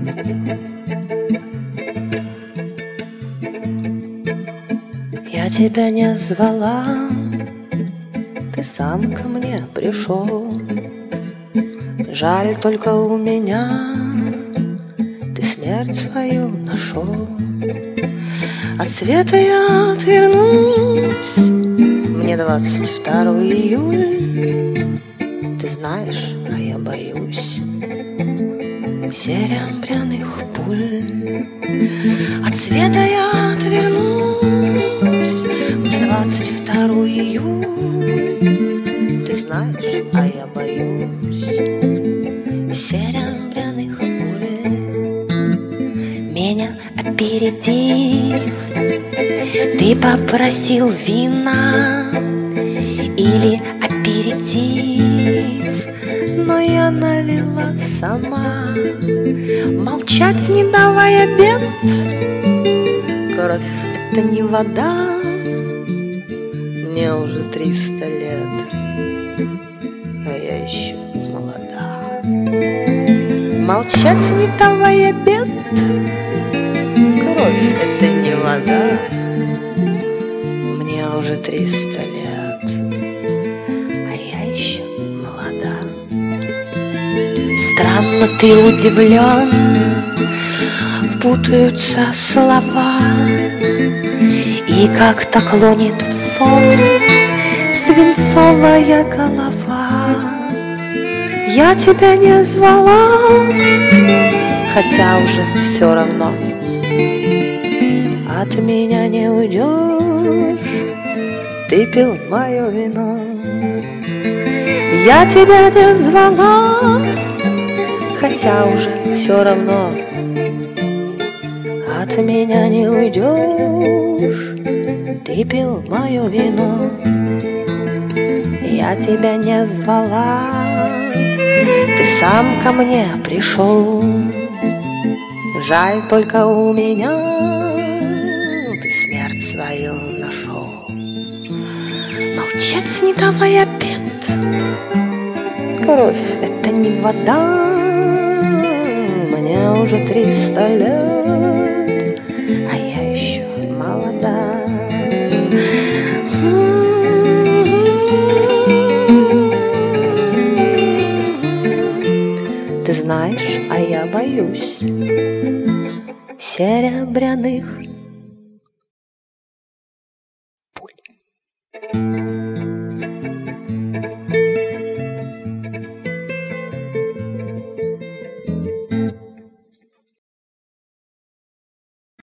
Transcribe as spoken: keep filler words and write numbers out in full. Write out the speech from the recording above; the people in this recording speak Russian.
Я тебя не звала, ты сам ко мне пришел. Жаль, только у меня ты смерть свою нашел. От света я отвернусь, мне двадцать второго июля. Ты знаешь, а я боюсь серебряных пуль. От света я отвернусь, мне двадцать второго июля. Ты знаешь, а я боюсь серебряных пуль. Меня аперитив, ты попросил вина или аперитив, но я налила сама. Молчать не давай обед, кровь — это не вода. Мне уже триста лет, а я еще молода. Молчать не давай обед, кровь — это не вода. Мне уже триста лет, а я еще молода. Странно ты удивлен, путаются слова, и как-то клонит в сон свинцовая голова. Я тебя не звала, хотя уже все равно. От меня не уйдешь, ты пил мое вино. Я тебя не звала, хотя уже все равно. От меня не уйдешь, ты пил мое вино. Я тебя не звала, ты сам ко мне пришел. Жаль, только у меня ты смерть свою нашел. Молчать не давай обед, кровь — это не вода. Мне уже триста лет, а я еще молода. Ты знаешь, а я боюсь серебряных пуль.